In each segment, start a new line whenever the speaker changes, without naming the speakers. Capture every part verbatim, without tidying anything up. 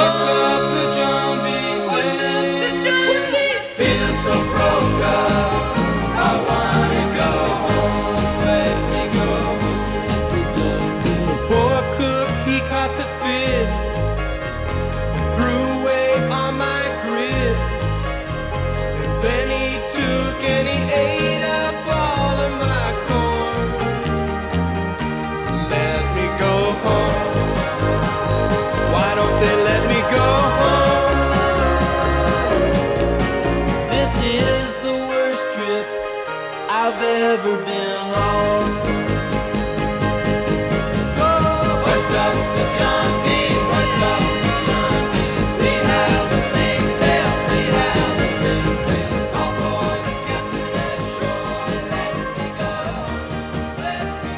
What's up the zombie say? Feel so broke up. I wanna go home. Let me go. The poor cook, he caught the fit, threw away all my grit, and then he took and he ate up all of my corn. Let me go home. Why don't they let me go home? This is the worst trip I've ever been on. What's up the zombies? What's up the zombies? See how the things sail, see how the things sail. Call for the captain ashore. Let me go, let me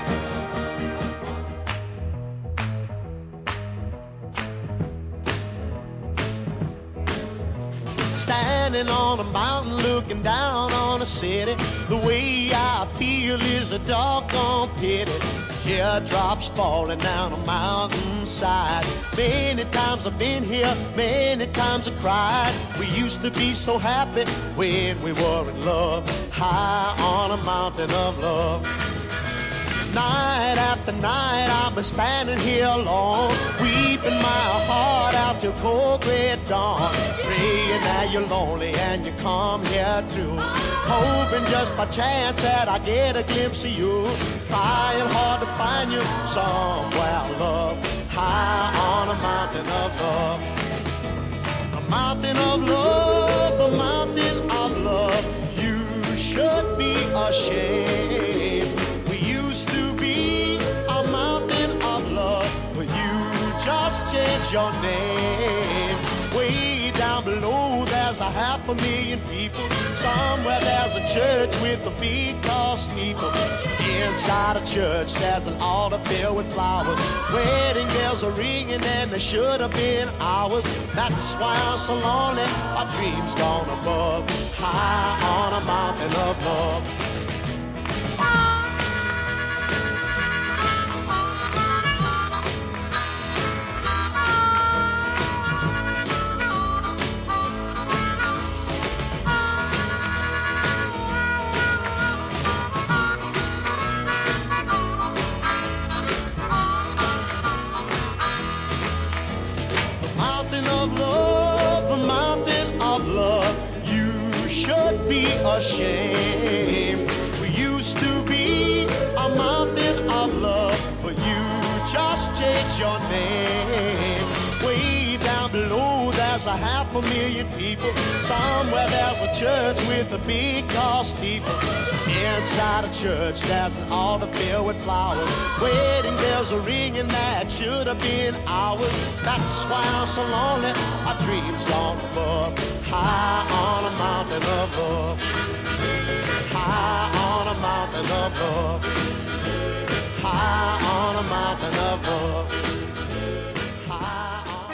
Standing on a mountain looking down on a city, the way I feel is a doggone pity. Teardrops falling down a mountainside. Many times I've been here, many times I cried. We used to be so happy when we were in love, high on a mountain of love. Night after night I've been standing here alone, weeping my heart out till cold gray dawn, praying that you're lonely and you come here too, hoping just by chance that I get a glimpse of you, trying hard to find you somewhere, love, high on a mountain of love. A mountain of love, a mountain of love, you should be ashamed. Just change your name. Way down below there's a half a million people. Somewhere there's a church with a big tall steeple. Inside a church there's an altar filled with flowers. Wedding bells are ringing and they should have been ours. That's why I'm so lonely, our dreams gone above, high on a mountain of love. Ashamed. We used to be a mountain of love, but you just changed your name. Way down below there's a half a million people. Somewhere there's a church with a big tall steeple. Inside a church there's an altar filled with flowers. Wedding bells are ringing that should have been ours. That's why I'm so lonely, our dreams gone above, high on a mountain of love. High on a mountain of love. High on a mountain of love. High on.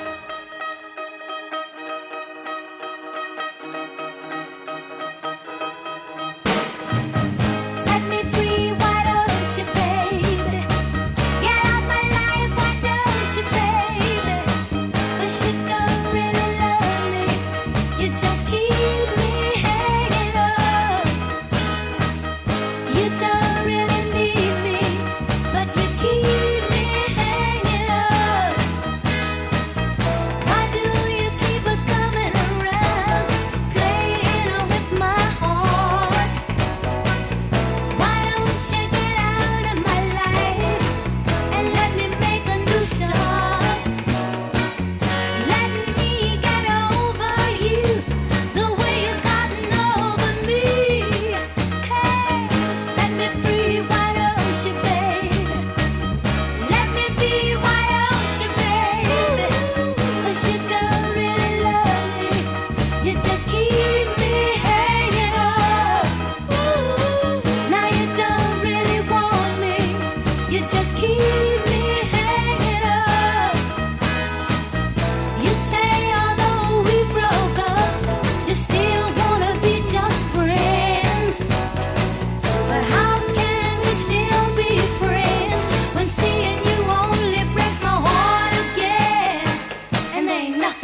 Set me free, why don't you, baby? Get out my life, why don't you, baby? 'Cause you don't really love me, you just keep me hanging on. You don't really need me, but you keep me hanging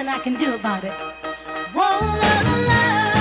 nothing I can do about it. Whoa, la, la, la.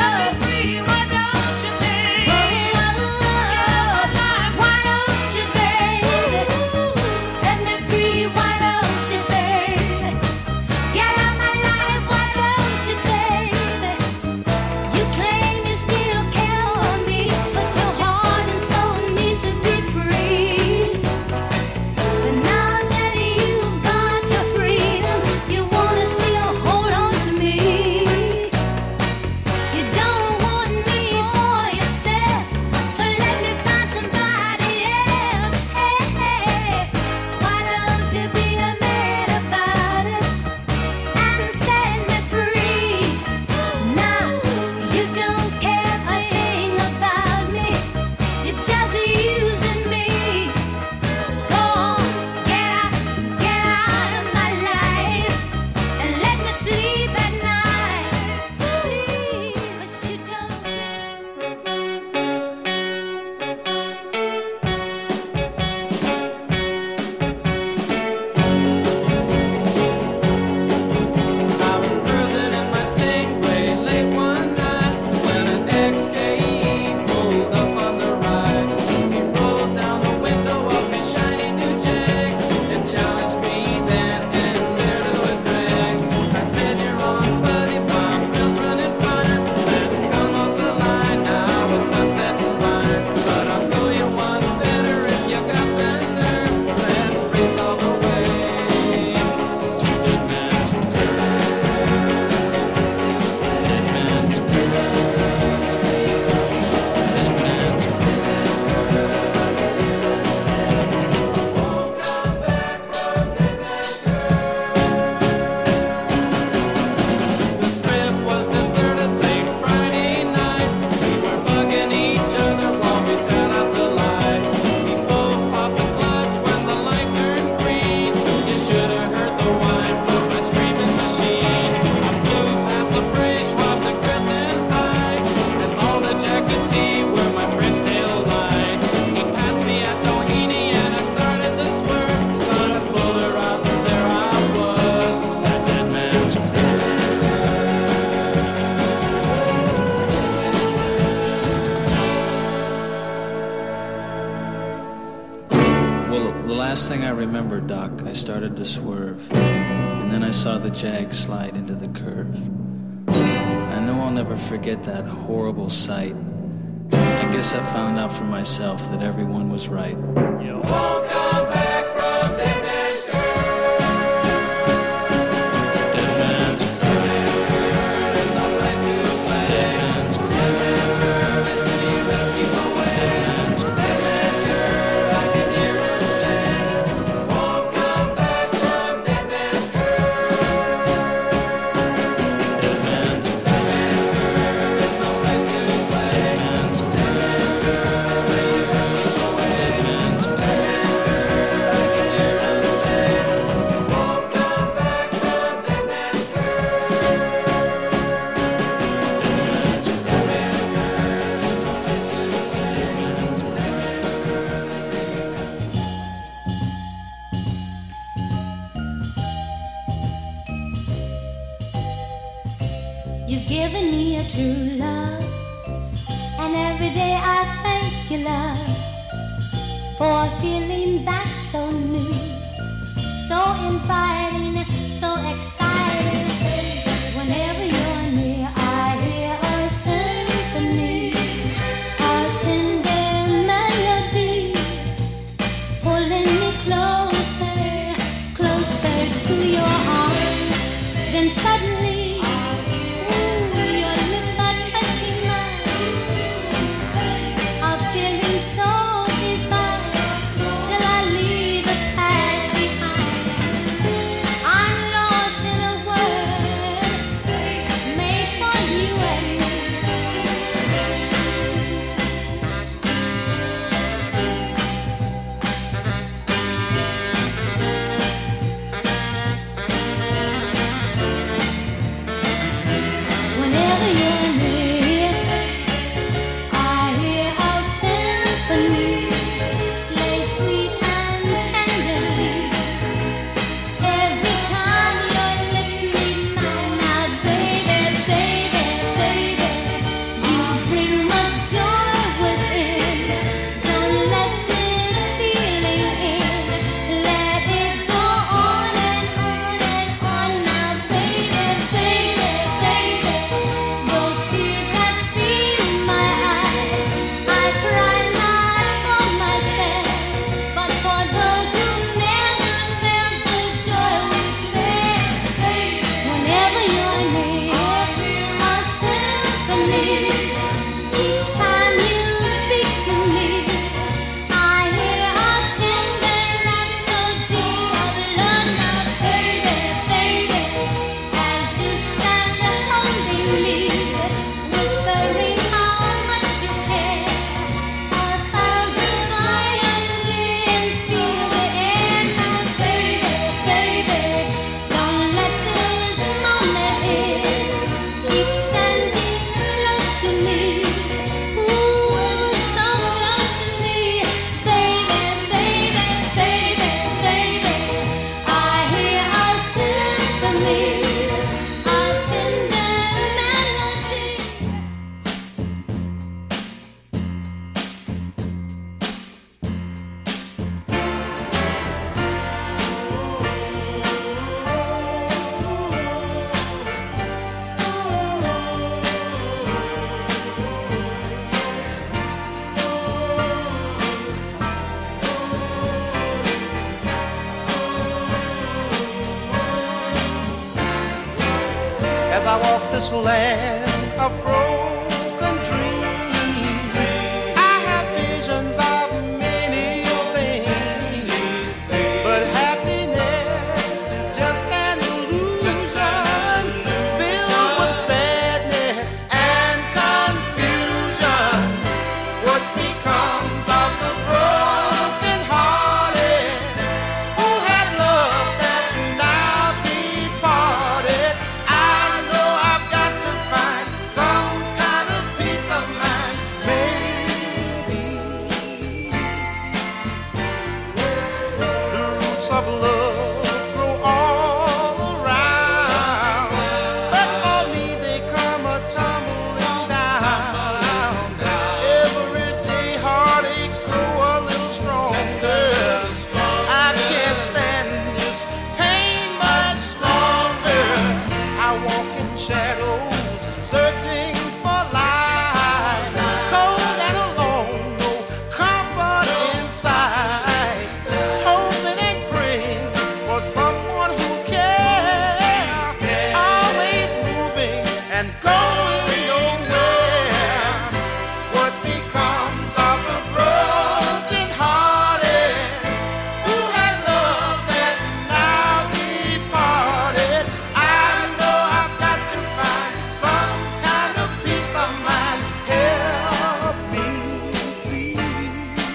last thing I remember, Doc, I started to swerve, and then I saw the Jag slide into the curve. I know I'll never forget that horrible sight. I guess I found out for myself that everyone was right.
You won't come back from Dead Man's Curve.
Dead Man's Curve.
There's no place to play.
Dead Man's Curve.
Dead Man's Curve is city rescue away.
Dead Man's Curve.
Dead Man's Curve, I can hear him say, won't come back from Dead Man's Curve.
Dead Man's Curve.
Dead Man's Curve, there's no place to play.
Dead Man's Curve.
Dead Man's Curve is city rescue away.
Dead Man's Curve.
Dead Man's Curve, I can hear him say, won't come back from Dead Man's Curve. Dead Man's
You've given me a true love, and every day I thank you, love, for a feeling that's so new, so inviting, so exciting. Whenever you're near, I hear a symphony, a tender melody, pulling me closer, closer to your arms. Then suddenly, ooh, your lips are touching mine, a feeling so divine, till I leave the past behind. I'm lost in a world made for you and me.
as I walk this land of broken dreams. I have visions of many things, but happiness is just an illusion filled with sadness and confusion. What becomes of the broken hearted who had love that's now departed? I know I've got to find some kind of peace of mind. Maybe the roots of love grow all around, but for me they come a tumbling down. Every day heartaches grow a little stronger. I can't stand this pain much longer. I walk in shadows, searching for light, cold and alone, no comfort inside, hoping and praying for someone who cares, always moving and going nowhere. What becomes of the broken hearted who had love that's now departed? I know I've got to find some kind of peace of mind. Help me, please.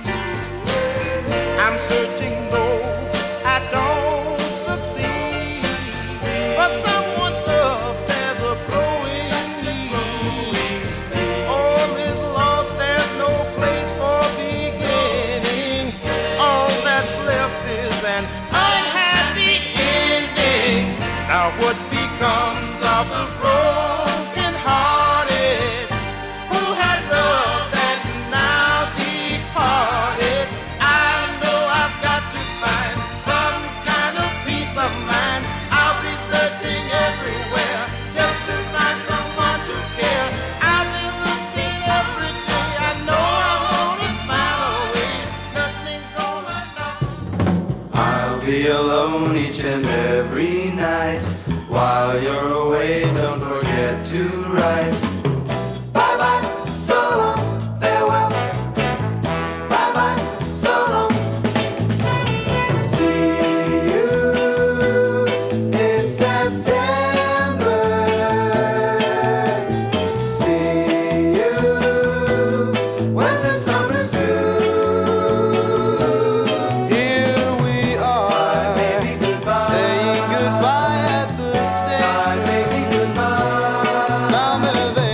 I'm searching though I don't succeed, but someone's love there's a growing need. All is lost, there's no place for beginning. All that's left is an unhappy ending. Now what becomes of the broken hearted who had love that's now departed? I know I've got to find some kind of peace of mind. I'll be searching everywhere just to find someone to care. I've been looking every day. I know I'm gonna find a way. Nothing's gonna stop me.
I'll be alone each and every night. While you're away, don't forget to write. Bye bye, so long, farewell. Bye bye, so long. See you in September. See you when the summer's through.
Here we are,
Baby, goodbye.
saying goodbye at the
Bye,
station.
baby, goodbye.
Summer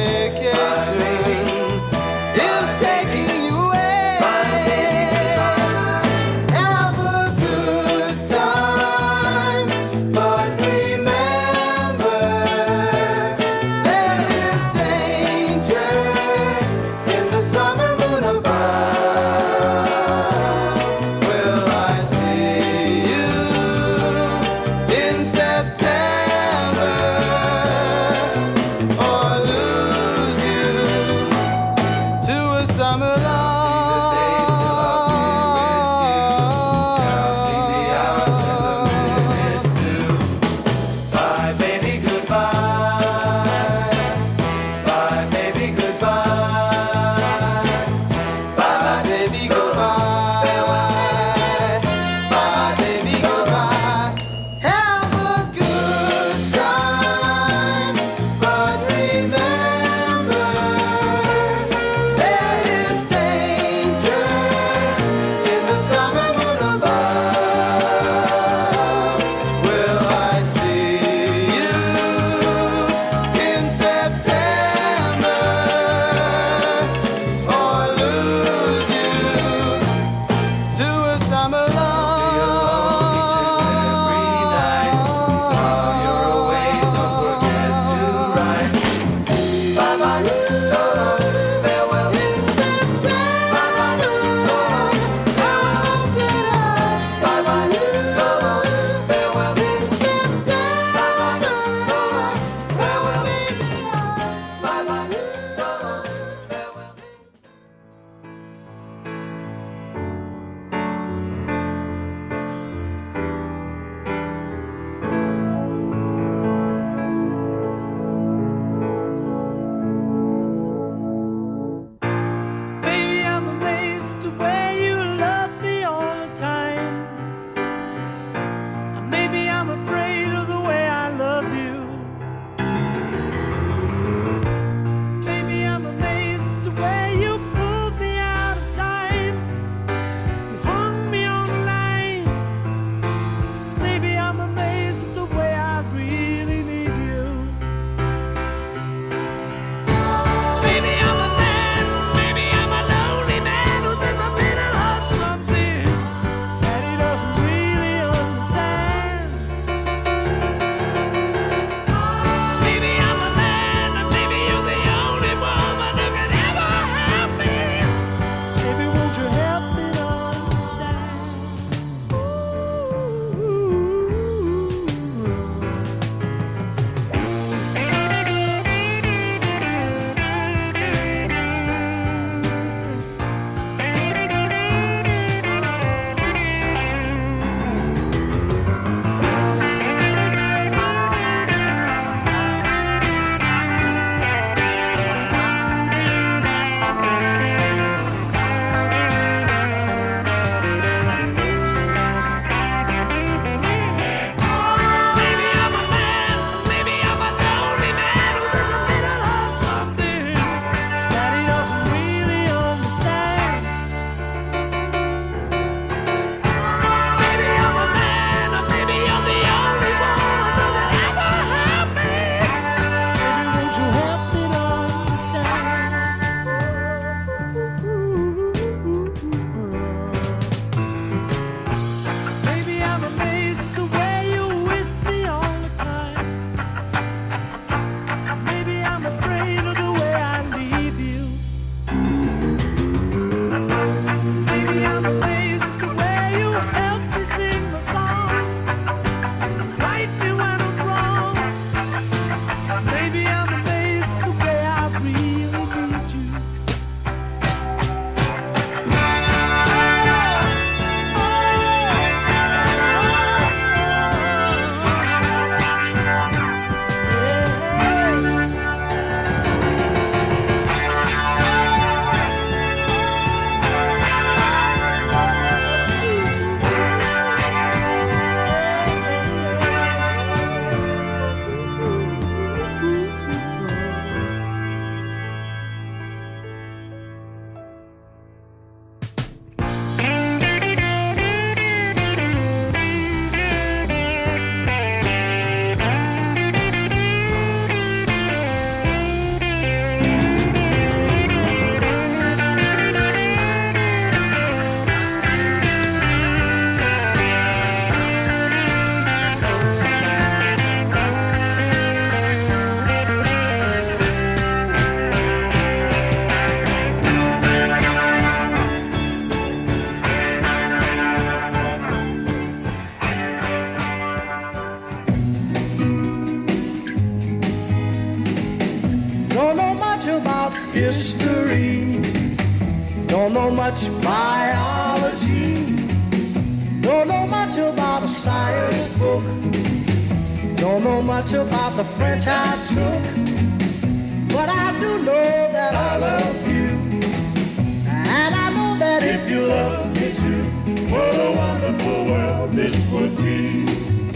history. Don't know much biology. Don't know much about a science book. Don't know much about the French I took. But I do know that I love you. And I know that if you love me too, what a wonderful world this would be.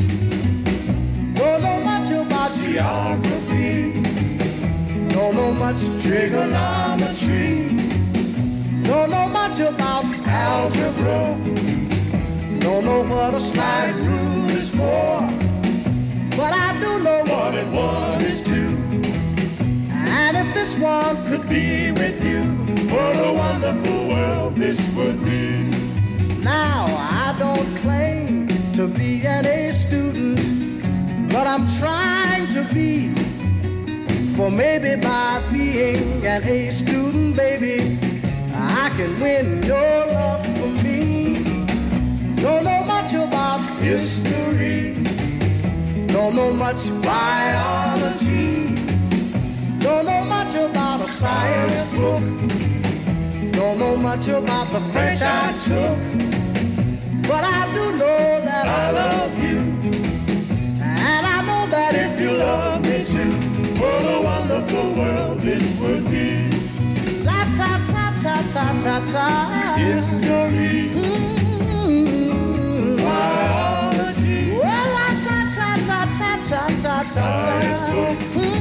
Don't know much about geography. Don't know much trigonometry. Don't know much about algebra. Don't know what a slide rule is for. But I do know one and one is two. And if this one could be with you, what a wonderful world this would be. Now, I don't claim to be an A student, but I'm trying to be. For maybe by being an A student, baby, I can win your love for me. Don't know much about history. Don't know much biology. Don't know much about a science book. Don't know much about the French I took. But I do know that I love you. And I know that if you love me too, what a wonderful world this would be. La ta ta ta ta ta ta. History. Mm-hmm. Biology. Well, la ta ta ta ta ta ta ta. Science book.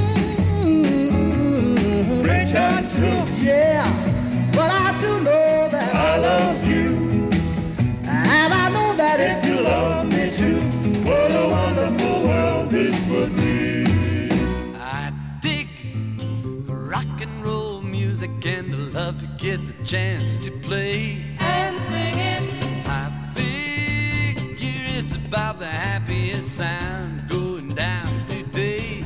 Mm-hmm. French I took. Yeah, but I do know that I love you. And I know that if you love me too, what a wonderful world this would be.
I dig rock and roll music and I love to get the chance to play and sing it. I figure it's about the happiest sound going down today.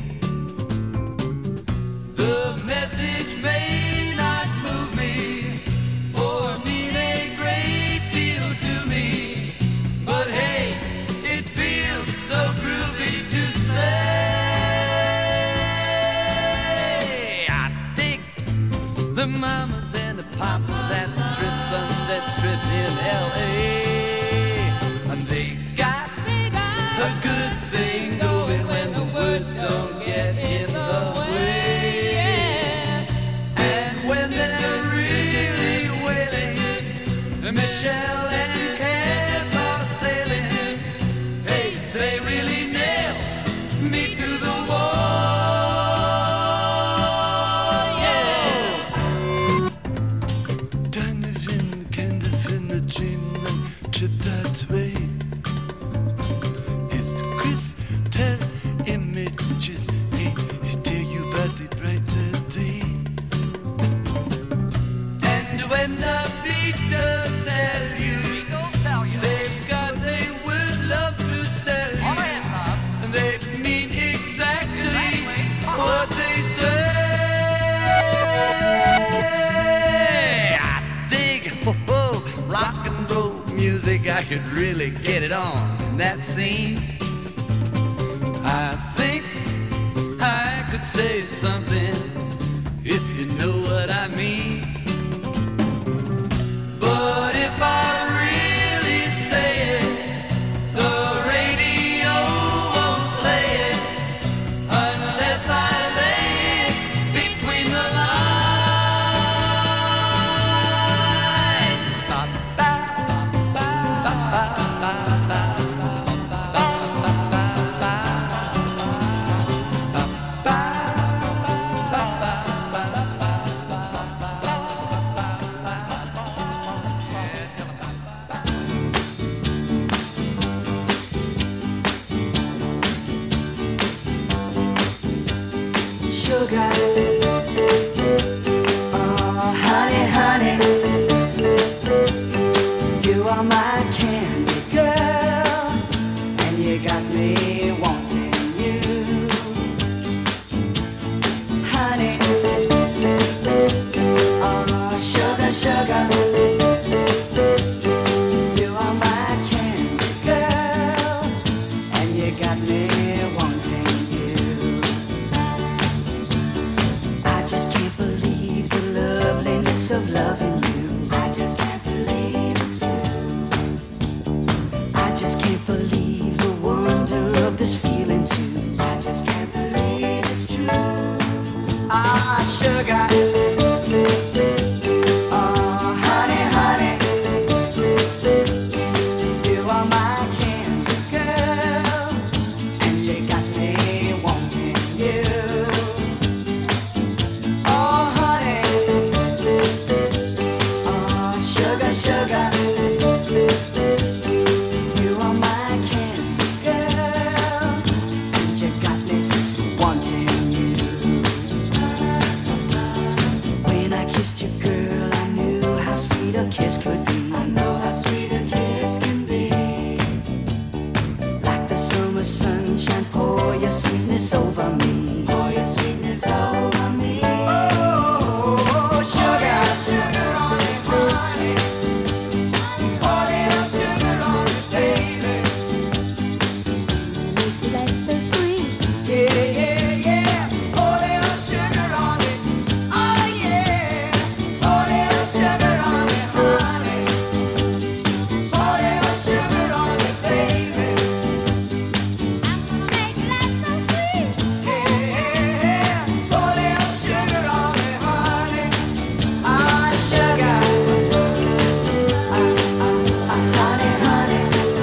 The message may not move me or mean a great deal to me, but hey, it feels so groovy to say. I dig the mamas and the papas at the Trip Sunset Strip in L A, and they got a good thing going when the words don't get in the way. And when they're really wailing, Michelle and Cass are sailing. Hey, they really nail me to the wall. Yeah.
Donovan, kind of in the dream and tripped that way. His crystal images, hey, he tell you about the brighter day.
And when the Beatles tell you they've got a word love to sell you, and they mean exactly what they say. I dig oh, rock and roll music. I could really get it on in that scene. I think I could say something if you know what I mean. But if I really say it, the radio won't play it unless I lay it between the lines. Ba, ba, ba, ba, ba, ba, ba, ba, ba, ba, ba,
Sugar, oh honey, honey, you are my candy girl, and you got me wanting you, honey, oh sugar, sugar, you are my candy girl, and you got me wanting you. sugar. Oh, honey, honey, you are my candy girl, and you got me wanting you. Oh, honey, oh, sugar, sugar, you are my candy girl, and you got me wanting you. When I kissed you, girl, I knew how sweet a kiss could be. I know how sweet a kiss can be. Like the summer sunshine, pour your sweetness over me. Pour your sweetness over me. Oh, sugar, sugar on it, honey. Pour little sugar on it, baby.
Life's so sweet.
Yeah, yeah, yeah. Pour little sugar on it. Oh, yeah. Pour little sugar on it, honey. Pour little sugar on it, baby.
I'm gonna make life so sweet.
Yeah, pour little sugar on it, honey. Ah, sugar. Ah, ah, ah, honey, honey.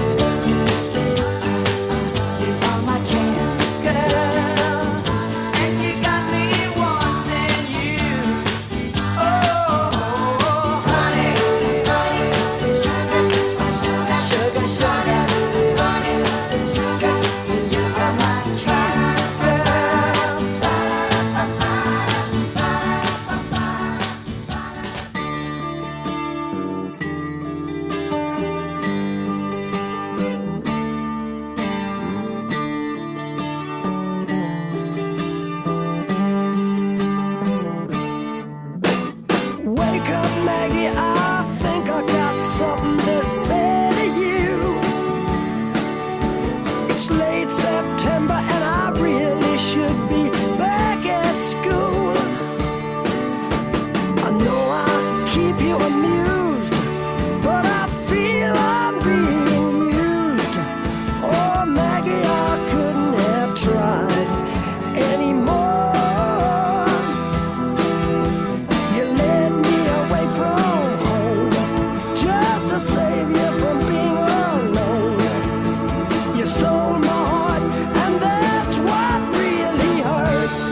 You are my candy girl, and you got me wanting you. Oh, honey, honey, sugar, sugar, sugar, honey, sugar, you are my candy girl. Wake up, Maggie, I think I got something to say to you. It's late September and I really should be back at school. I know I keep you amused, but I feel I'm being used. Oh, Maggie, I couldn't have tried anymore. You led me away from home just to save you from being alone. You stole my heart, and that's what really hurts.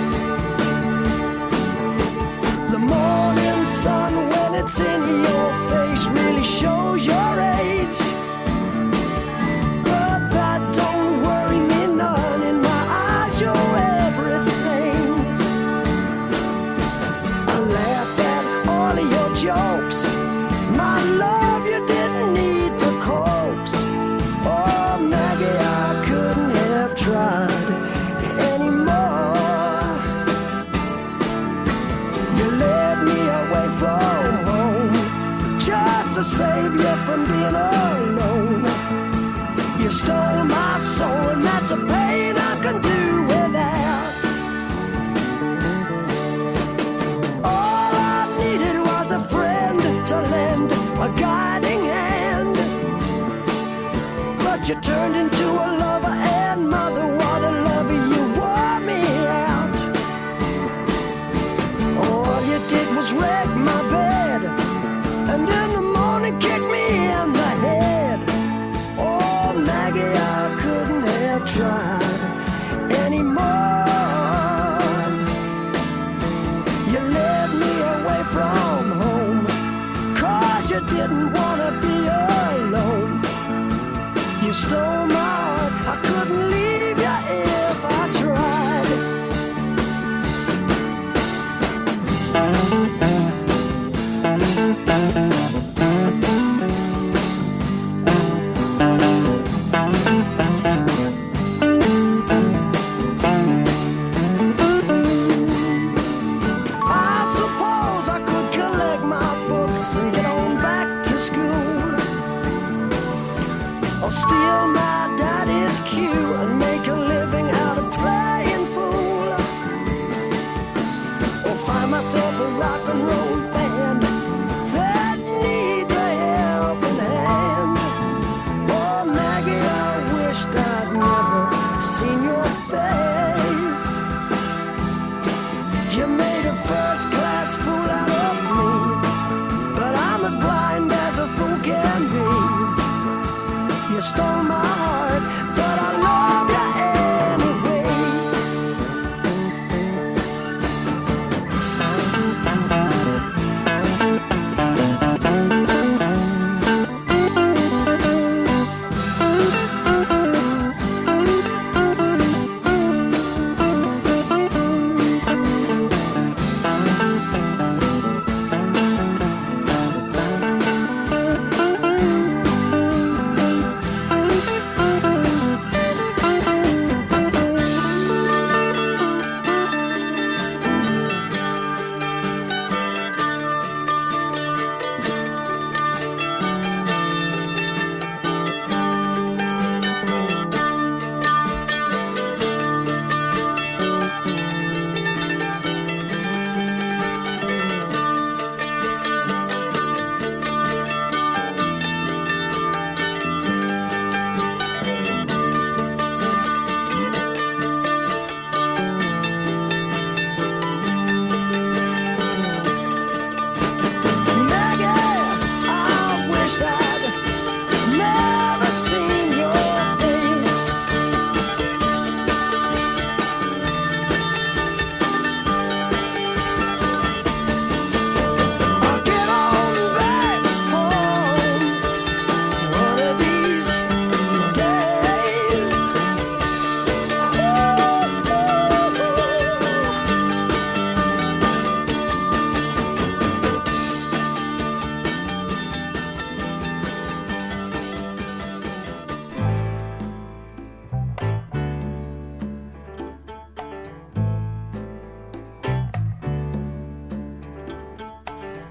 The morning sun, when it's in your face, really shows your age. But that don't worry me none. In my eyes, you're everything. I laughed at all of your jokes. My love, you didn't need to coax. Oh, Maggie, I couldn't have tried anymore. You led me away from home just to save you from being alone. You stole my soul, and that's a pain I can do without. All I needed was a friend to lend a guiding hand. But you turned into a lover and mother. What a lover, you wore me out. All you did was wreck my bed, and in the morning kick me in the head. Oh, Maggie, I couldn't have tried anymore. You led me away from home, 'cause you didn't want to be alone. You stole my heart, I couldn't leave you if I tried. I suppose I could collect my books and get on back to school, or steal my daddy's cue and make a living out of playing fool, or find myself a rock and roll band that needs a helping hand. Oh, Maggie, I wished I'd never seen your face. You made a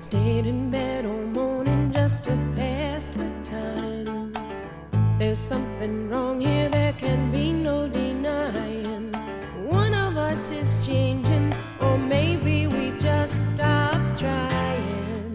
Stayed in bed all morning just to pass the time. There's something wrong here, there can be no denying. One of us is changing, or maybe we just stopped trying.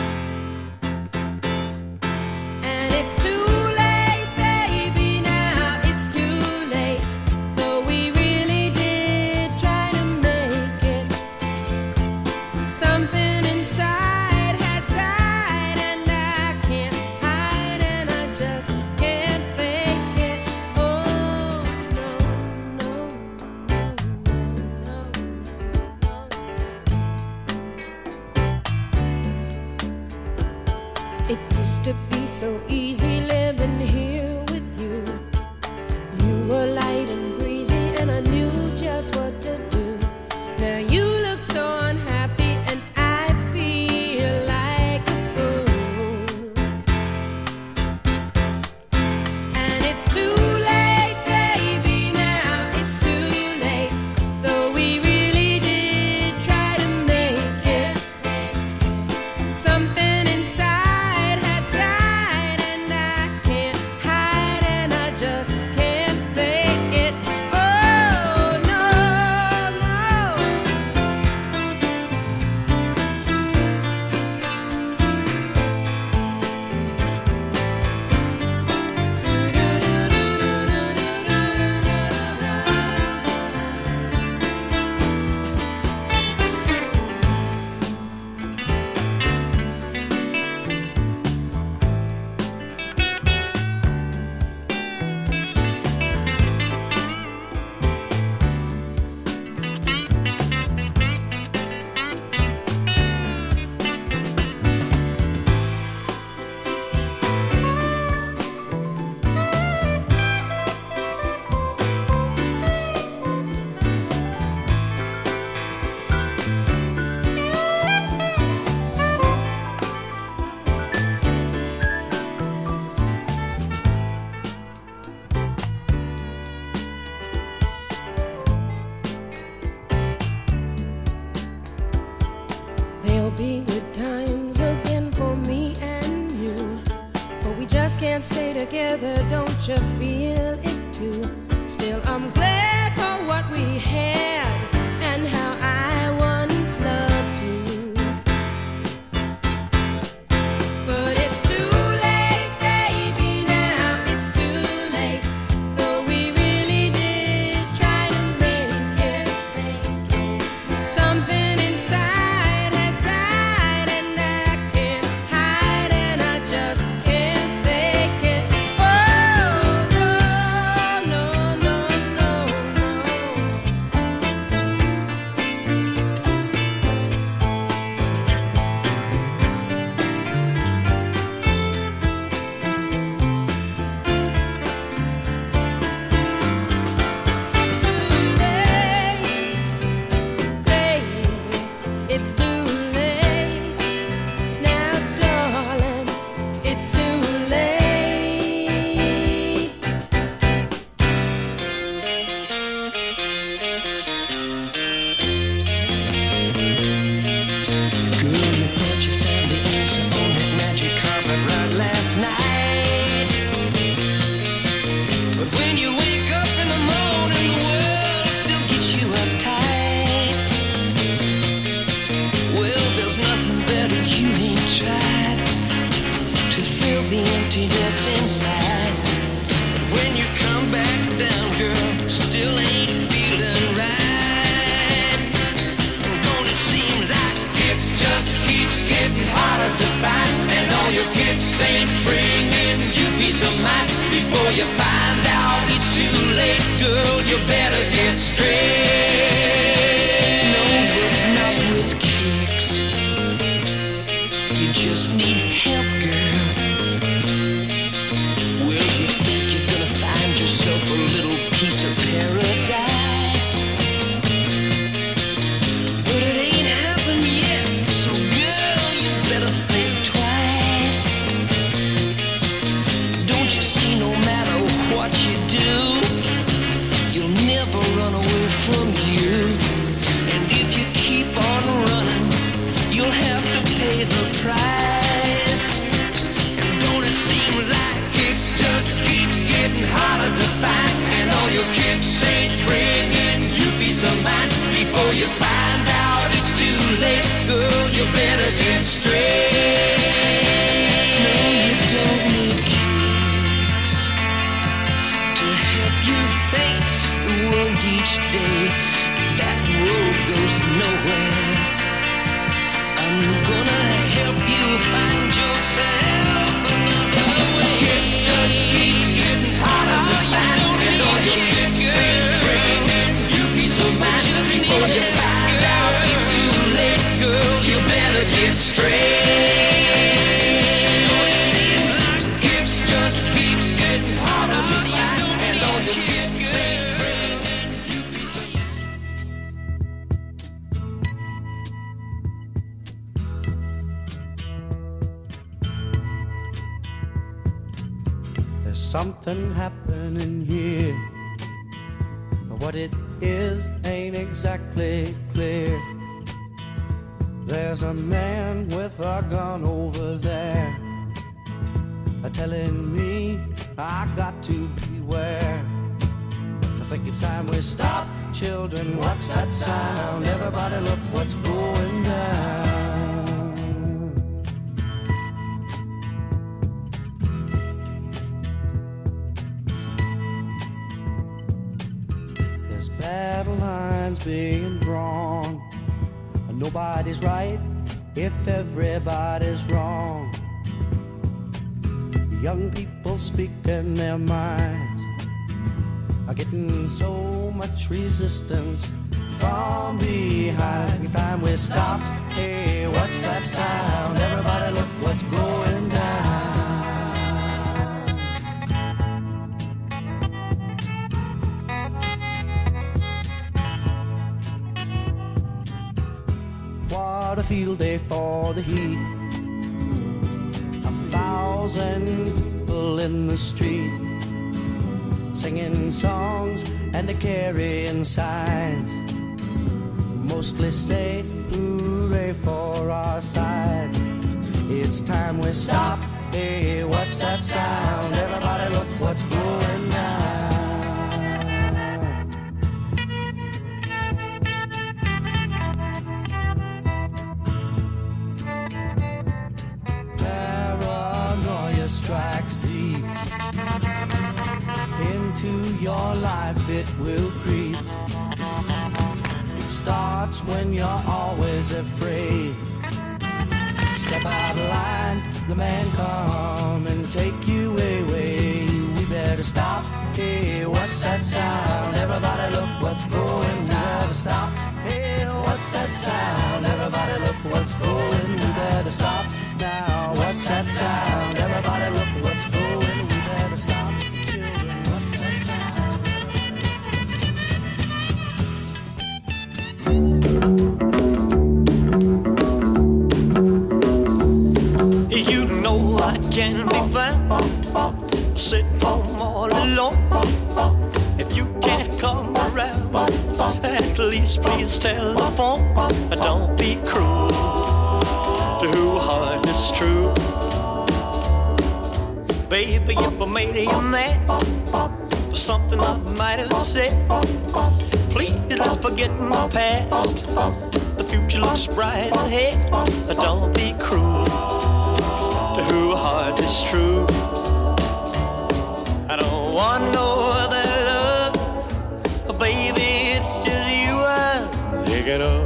And it's too late, baby, now it's too late. Though we really did try to make it. Something inside has died, and I can't hide, and I just can't fake it. Oh, no, no, no, no, no. It used to be so easy living here with you. You were light and breezy, and I knew just what to do. Now you look so unhappy, and I feel like a fool. And it's too late, baby, now it's too late. Though we really did try to make it. Something inside has died, and I can't hide, and I just can't fake it. Oh, no, no. There'll be good times again for me and you, but we just can't stay together, don't you feel it too? Still, I'm glad for what we had and how I once loved you. But it's too late, baby, now it's too late. Though we really did try to make it. Something inside has died, and I can't hide, and I just can't fake it. Oh, no, no, no, no, no. It's too late, now, darling. It's too late.
Girl, you thought you found the answer on that magic carpet ride last night. But when you wake up in the morning, the world still gets you uptight. Well, there's nothing better you ain't tried to fill the emptiness inside. But when you come back down, girl, still ain't feeling right. Don't it seem like it's just keep getting harder to find, and all your kicks ain't bringing you peace of mind? Before you find out it's too late, girl, you better get straight. No, but not with kicks. You just need help, girl.
before you find out it's too late. Girl, you better get straight. No, you don't need kicks to help you face the world each day. That road goes nowhere. I'm gonna help you find yourself another way. Kids just keep getting harder to find, and all your kicks ain't bringing you peace of mind. Before you find out it's too late, girl, you better get straight. Don't it seem like kicks just keep getting harder to find, and all your kicks ain't bringing you peace of mind.
There's something happening here. What it is ain't exactly clear. There's a man with a gun over there, telling me I got to beware. I think it's time we stop. Children, what's that sound? Everybody look what's going down. There's battle lines being drawn. Nobody's right if everybody's wrong. Young people speaking their minds are getting so much resistance from behind. Every time we stop, hey, what's that sound? Everybody look what's going down. What a field day for the heat. A thousand people in the street, singing songs and a carrying signs. Mostly say hooray for our side. It's time we stop. Hey, what's that sound? Everybody look what's going down. Paranoia strikes deep into your life, it will creep. It starts when you're always afraid. Step out of line, the man come and take you away. We better stop. Hey, what's that sound? Everybody look what's going. We better stop. Hey, what's that sound? Everybody look what's going. We better stop now. What's that sound? Everybody look what's going. We better stop. Children, what's that sound?
You know I can be found sitting home all alone. If you can't come around, at least please telephone. Don't be cruel to who heart is true. Baby, if I made you mad for something I might have said, please don't forget my past. The future looks bright ahead. Don't be cruel to who heart is true. I don't want no other love, baby, it's just you I'm thinking of.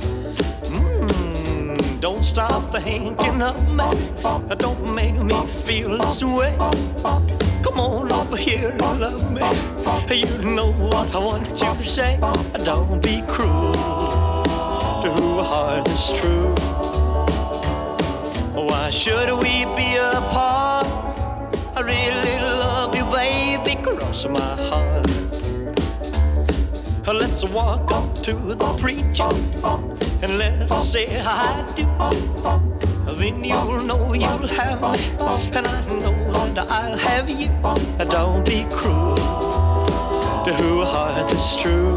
Mm, don't stop thinking of me, don't make me feel this way. Come on over here and love me. You know what I want you to say. Don't be cruel to who heart is true. Why should we be apart? I really love you, baby, cross my heart. Let's walk up to the preacher and let's say I do. Then you'll know you'll have me, and I know that I'll have you. Don't be cruel to who heart is true.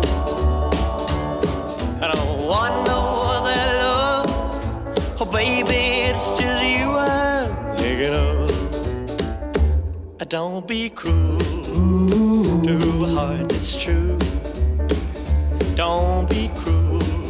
I don't want no other love, oh baby, it's just you I'm thinking of. Don't be cruel to a heart that's true. Don't be cruel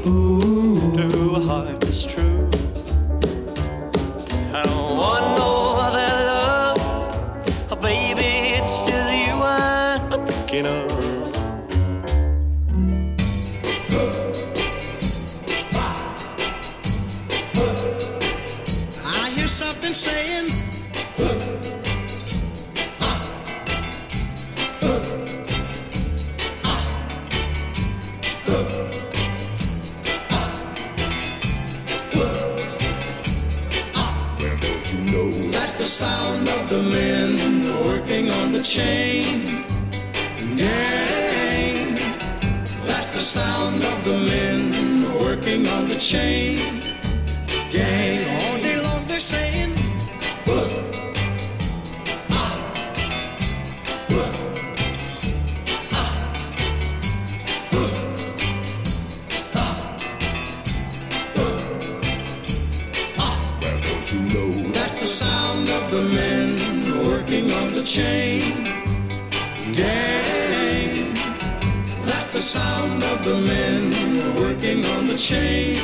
them saying,
that's the sound of the men working on the chain gang. That's the sound of the men working on the chain gang.
all day long they're saying,
That's the sound of the men working on the chain gang. That's the sound of the men working on the chain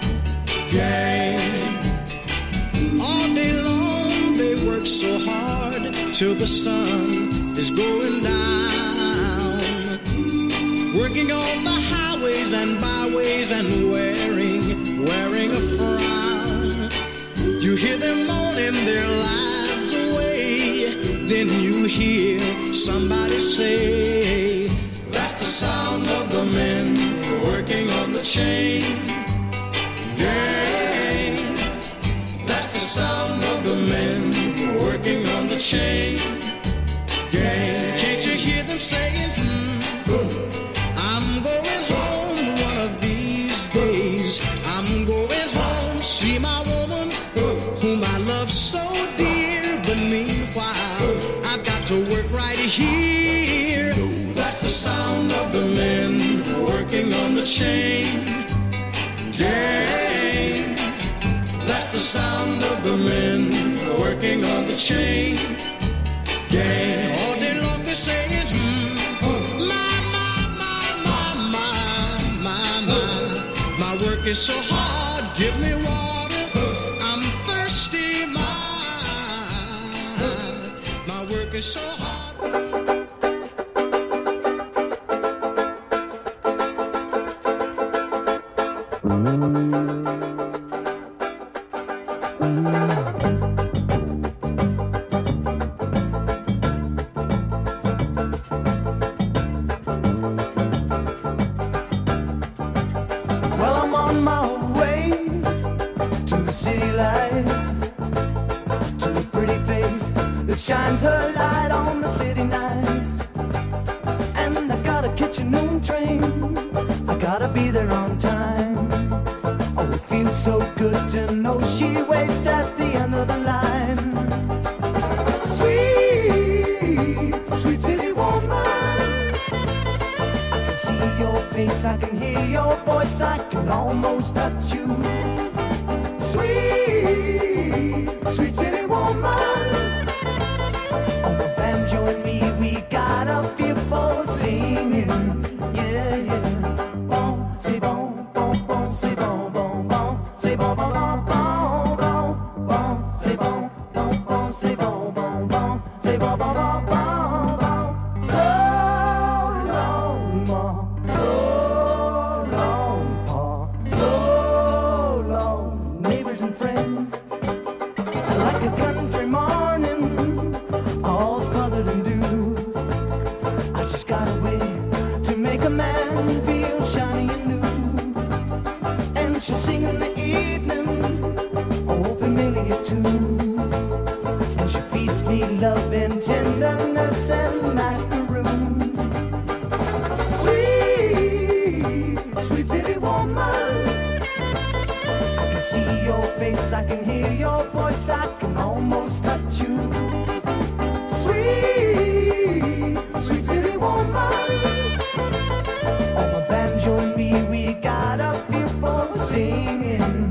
gang.
all day long they work so hard till the sun is going down, working on the highways and byways and wearing, wearing a frown. You hear them moaning their lives away, then you hear somebody say,
That's the sound of the men working on the chain gang. That's the sound of the men working on the chain gang.
can't you hear them saying, mm, I'm going home one of these days. I'm going home, see my woman whom I love so dear. But meanwhile, I've got to work right here.
That's the sound of the men working on the chain gang. That's the sound of the men working on the chain gang.
All day long they're saying, mm, my, my, my, my, my, my, my, my work is so hard, give me water, I'm thirsty, my, my work is so hard.
Well, I'm on my way to the city lights, to a pretty face that shines her light on the city nights. And I gotta catch a noon train, I gotta be there on time. Oh, it feels so good to know she waits at the end of the line. Sweet, sweet city woman, I can see your face, I can hear your voice, I can almost touch you. Sweet, sweet city woman, on the banjo and me, we got a feel for singing. Yeah, yeah. Bon, c'est bon, bon, bon, c'est bon, bon, bon, c'est bon, bon, bon, bon, bon, bon, c'est bon, bon, bon, c'est bon, bon, bon, c'est bon, bon, bon, bon, bon. So long, ma, so long, pa, so long, neighbors and friends. Like a country morning, all smothered in dew. I just got a way to make a man feel shiny and new. And she'll sing in the evening, oh, familiar tunes. And she feeds me love and tenderness and macaroons. Sweet, sweet city woman, I can see your face, I can hear your voice, I can almost touch you. Sweet, sweet city woman, on the banjo and me, we got a feel for singing.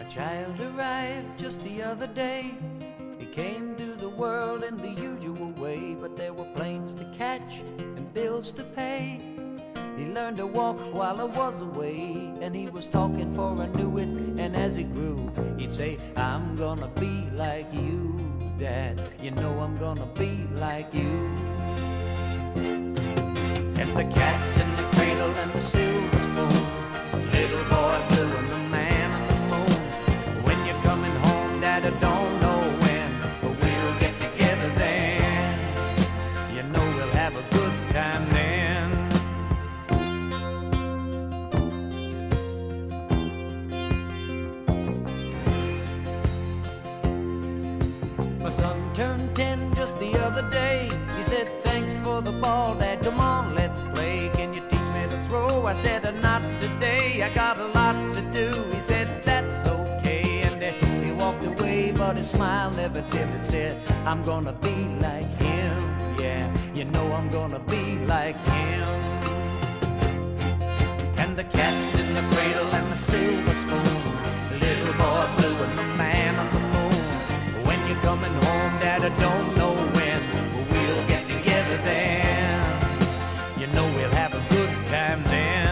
child arrived just the other day. He came to the world in the usual way, but there were planes to catch and bills to pay. He learned to walk while I was away, and he was talking for I knew it. And as he grew, he'd say, I'm gonna be like you, Dad. You know I'm gonna be like you. And the cat's in the cradle and the silver spoon, little boy blue and the man on the moon. When you're coming home, Dad, I don't know when, but we'll get together then. You know we'll have a good time then. My son turned ten just the other day. He said, thanks for the ball, Dad, come on, let's play. Can you teach me to throw? I said, not today, I got a lot to do. He said, that's okay, and uh, he walked away, but his smile never dimmed. Said, I'm gonna be like him, yeah, you know I'm gonna be like him. And the cat's in the cradle and the silver spoon, the little boy blue and the man on the moon. When you're coming home, Dad, I don't know when, but we'll get together then. You know we'll have a good time then.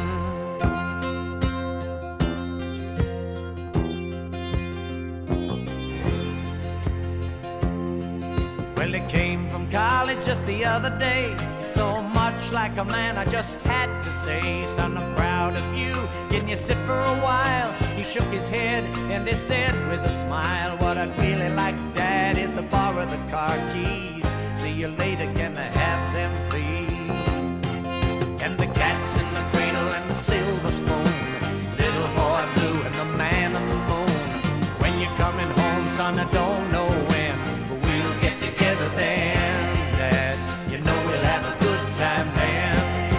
Well, he came from college just the other day, so much like a man I just had to say, son, I'm proud of you, can you sit for a while? He shook his head and he said with a smile, what I'd really like, Dad, is to borrow the car keys. See you later, can I have them, please? And the cat's in the cradle and the silver spoon, little boy blue and the man on the moon. When you're coming home, son, I don't know when, but we'll get together then, Dad. You know we'll have a good time then.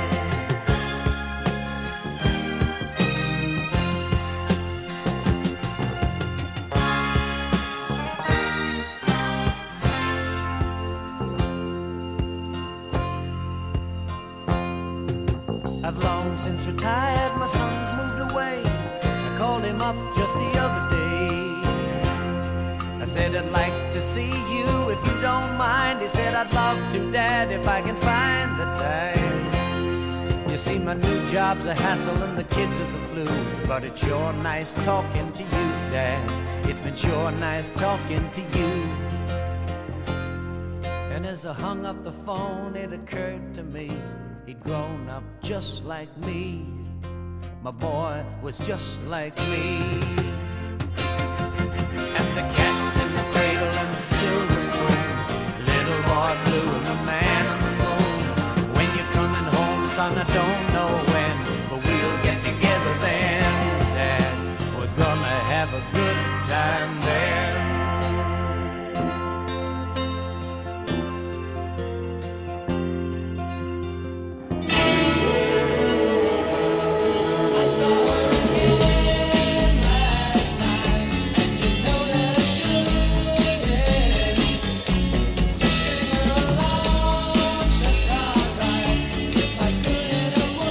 I've long since retired, my son's moved away. I called him up just the other day. I said, I'd like to see you if you don't mind. He said, I'd love to, Dad, if I can find the time. You see, my new job's a hassle and the kids are the flu, but it's sure nice talking to you, Dad. It's been sure nice talking to you. And as I hung up the phone, it occurred to me, he'd grown up just like me. My boy was just like me. And the cat's in the cradle and the silver spoon, little boy blue and the man on the moon. When you're coming home, son, I don't know when, but we'll get together then, Dad. We're gonna have a good time then.
Just alright if I could have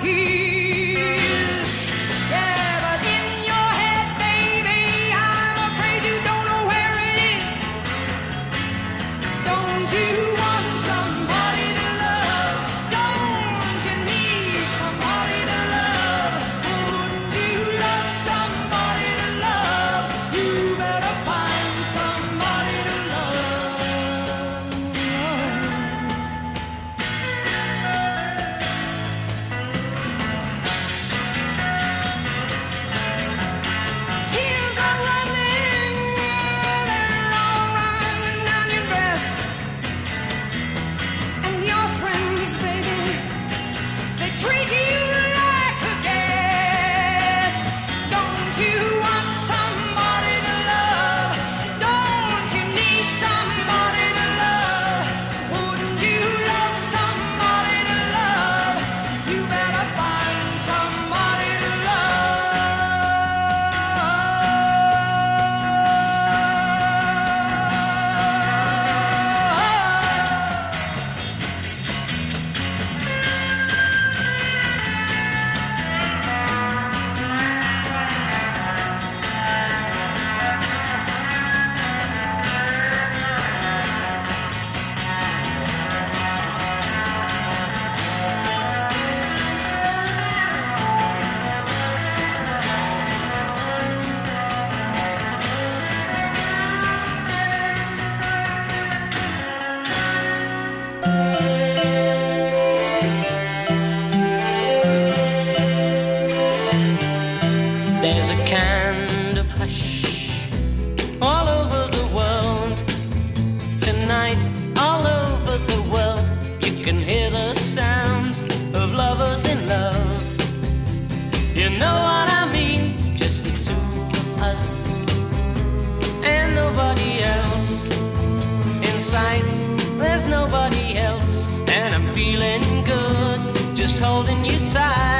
keys. Yeah, but in your head, baby, I'm afraid you don't know where it is. Don't you want somebody to love? Don't you need somebody to love? Wouldn't you love somebody to love? You better find somebody to love. Tears are running, they're all running down your dress. And your friends, baby, they treat you like a guest. Don't you want somebody to love? Don't you need somebody to love? Wouldn't you love somebody to love? You better find somebody to
There's a kind of hush all over the world. Tonight, all over the world, you can hear the sounds of lovers in love. You know what I mean? Just the two of us and nobody else. In sight, there's nobody else. And I'm feeling good, just holding you tight.